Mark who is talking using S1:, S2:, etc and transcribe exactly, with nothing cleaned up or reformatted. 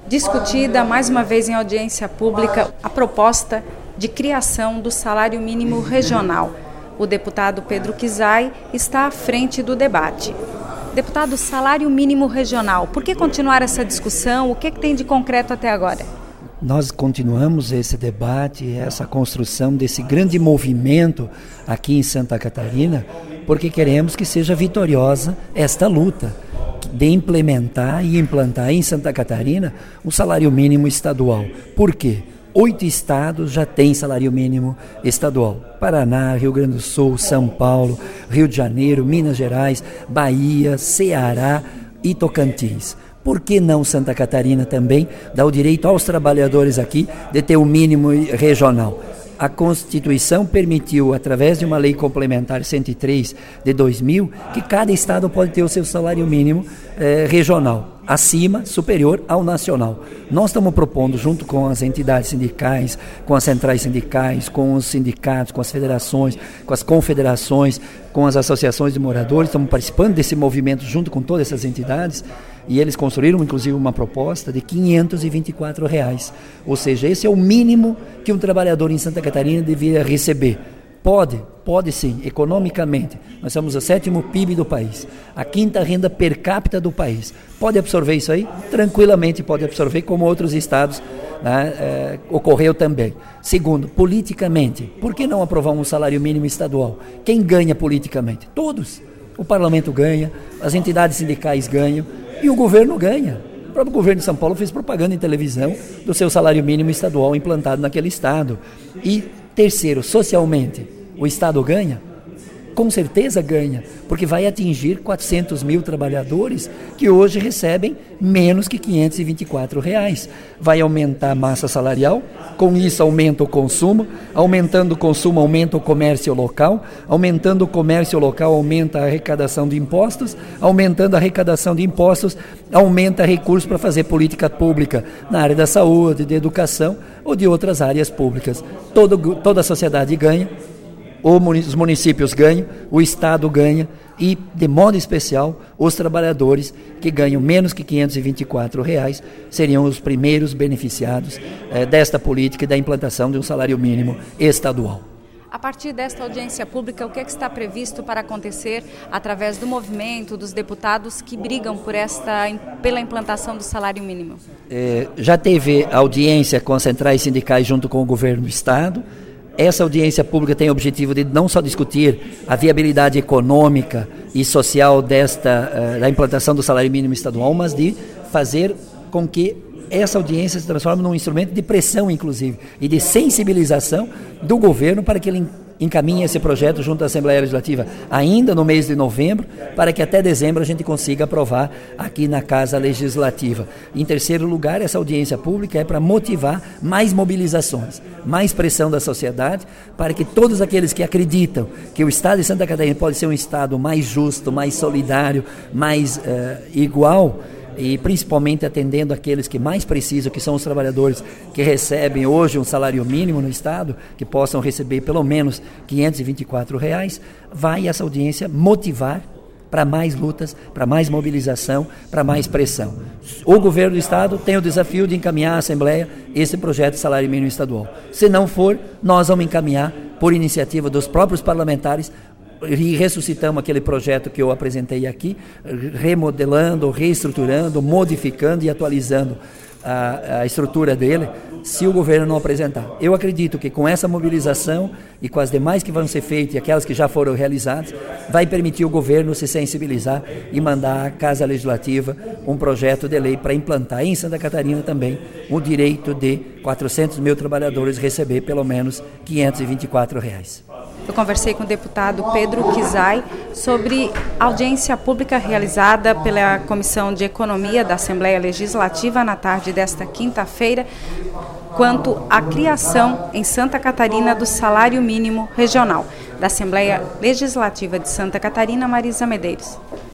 S1: Discutida mais uma vez em audiência pública a proposta de criação do salário mínimo regional. O deputado Pedro Kizai está à frente do debate. Deputado, salário mínimo regional, por que continuar essa discussão? O que, que tem de concreto até agora?
S2: Nós continuamos esse debate, essa construção desse grande movimento aqui em Santa Catarina, porque queremos que seja vitoriosa esta luta de implementar e implantar em Santa Catarina o salário mínimo estadual. Por quê? Oito estados já têm salário mínimo estadual. Paraná, Rio Grande do Sul, São Paulo, Rio de Janeiro, Minas Gerais, Bahia, Ceará e Tocantins. Por que não Santa Catarina também dá o direito aos trabalhadores aqui de ter o mínimo regional? A Constituição permitiu, através de uma lei complementar cento e três de dois mil, que cada estado pode ter o seu salário mínimo eh, regional, acima, superior ao nacional. Nós estamos propondo, junto com as entidades sindicais, com as centrais sindicais, com os sindicatos, com as federações, com as confederações, com as associações de moradores, estamos participando desse movimento junto com todas essas entidades, e eles construíram, inclusive, uma proposta de quinhentos e vinte e quatro reais. Ou seja, esse é o mínimo que um trabalhador em Santa Catarina deveria receber. Pode, pode sim, economicamente. Nós somos o sétimo P I B do país, a quinta renda per capita do país. Pode absorver isso aí? Tranquilamente pode absorver, como outros estados, né, é, ocorreu também. Segundo, politicamente, por que não aprovar um salário mínimo estadual? Quem ganha politicamente? Todos. O parlamento ganha, as entidades sindicais ganham, e o governo ganha. O próprio governo de São Paulo fez propaganda em televisão do seu salário mínimo estadual implantado naquele estado. E terceiro, socialmente, o estado ganha? Com certeza ganha, porque vai atingir quatrocentos mil trabalhadores que hoje recebem menos que quinhentos e vinte e quatro reais. Vai aumentar a massa salarial, com isso aumenta o consumo, aumentando o consumo aumenta o comércio local, aumentando o comércio local aumenta a arrecadação de impostos, aumentando a arrecadação de impostos, aumenta recursos para fazer política pública na área da saúde, de educação ou de outras áreas públicas. Todo, toda a sociedade ganha. Os municípios ganham, o Estado ganha e, de modo especial, os trabalhadores que ganham menos que quinhentos e vinte e quatro reais seriam os primeiros beneficiados eh, desta política e da implantação de um salário mínimo estadual.
S1: A partir desta audiência pública, o que, é que está previsto para acontecer através do movimento dos deputados que brigam por esta, pela implantação do salário mínimo?
S2: Eh, já teve audiência com as centrais sindicais junto com o governo do Estado. Essa audiência pública tem o objetivo de não só discutir a viabilidade econômica e social desta, uh, da implantação do salário mínimo estadual, mas de fazer com que essa audiência se transforme num instrumento de pressão, inclusive, e de sensibilização do governo para que ele encaminhe esse projeto junto à Assembleia Legislativa ainda no mês de novembro, para que até dezembro a gente consiga aprovar aqui na Casa Legislativa. Em terceiro lugar, essa audiência pública é para motivar mais mobilizações, mais pressão da sociedade, para que todos aqueles que acreditam que o Estado de Santa Catarina pode ser um Estado mais justo, mais solidário, mais uh, igual, e principalmente atendendo aqueles que mais precisam, que são os trabalhadores que recebem hoje um salário mínimo no Estado, que possam receber pelo menos quinhentos e vinte e quatro reais, vai essa audiência motivar para mais lutas, para mais mobilização, para mais pressão. O governo do Estado tem o desafio de encaminhar à Assembleia esse projeto de salário mínimo estadual. Se não for, nós vamos encaminhar, por iniciativa dos próprios parlamentares, e ressuscitamos aquele projeto que eu apresentei aqui, remodelando, reestruturando, modificando e atualizando a, a estrutura dele, se o governo não apresentar. Eu acredito que com essa mobilização e com as demais que vão ser feitas e aquelas que já foram realizadas, vai permitir o governo se sensibilizar e mandar à Casa Legislativa um projeto de lei para implantar em Santa Catarina também o direito de quatrocentos mil trabalhadores receber pelo menos quinhentos e vinte e quatro reais.
S1: Eu conversei com o deputado Pedro Kizai sobre a audiência pública realizada pela Comissão de Economia da Assembleia Legislativa na tarde desta quinta-feira, quanto à criação em Santa Catarina do salário mínimo regional. Da Assembleia Legislativa de Santa Catarina, Marisa Medeiros.